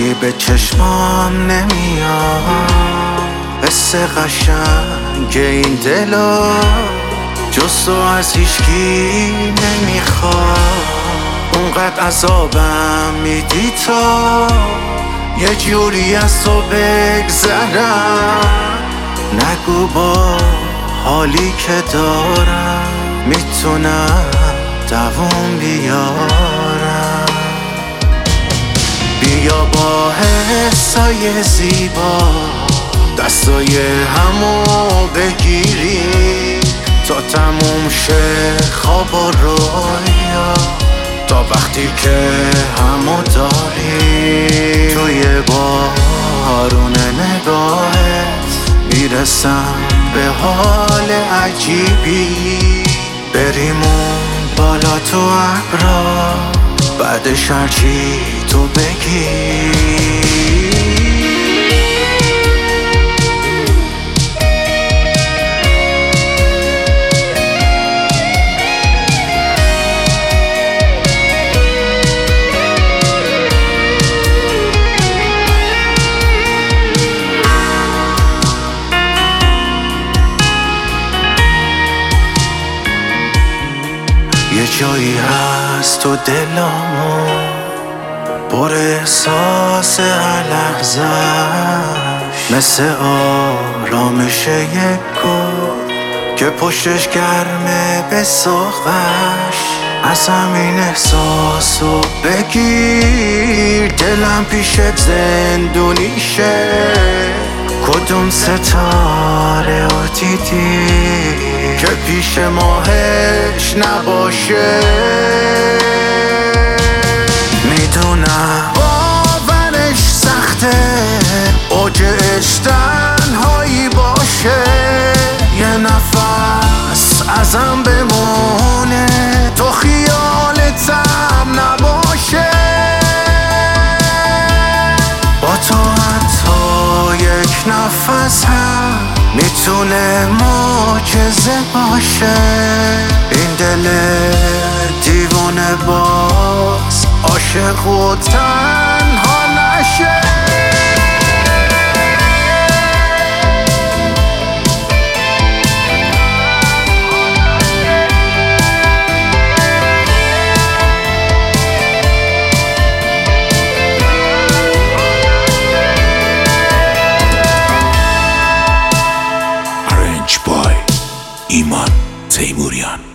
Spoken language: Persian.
هیچکی به چشمام نمیاد، حس قشنگ این دلا جز تو از هیچکی نمیخواد. اونقدر عذابم میدی تا یه جوری از تو بگذرم. نگو با حالی که دارم میتونم دووم بیارم. بیا با حسای زیبا دستای همو بگیری تا تموم شه خواب و رویا، تا وقتی که همو داری. توی بارون نگاهت میرسم به حال عجیبی، بریم اون بالا تو ابرا بعدش هرچی تو بگی. یه جایی هست تو دلامو پر احساس هر لحظه‌اش، مثل آرامش یک گل که پشتش گرمه به ساقش. از همین احساسو بگیر دلم پیشت زندونیشه. کدوم ستاره رو دیدی که پیش ماهش نباشه؟ میدونم باورش سخته، اوج عشق تنهایی باشه. یه نفس ازم بمونه تو خیالتم نباشه. با تو حتی یک نفس هم میتونه معجزه باشه. این دل دیوانه باز عاشق و تنها نشه. ایمان تیموریان.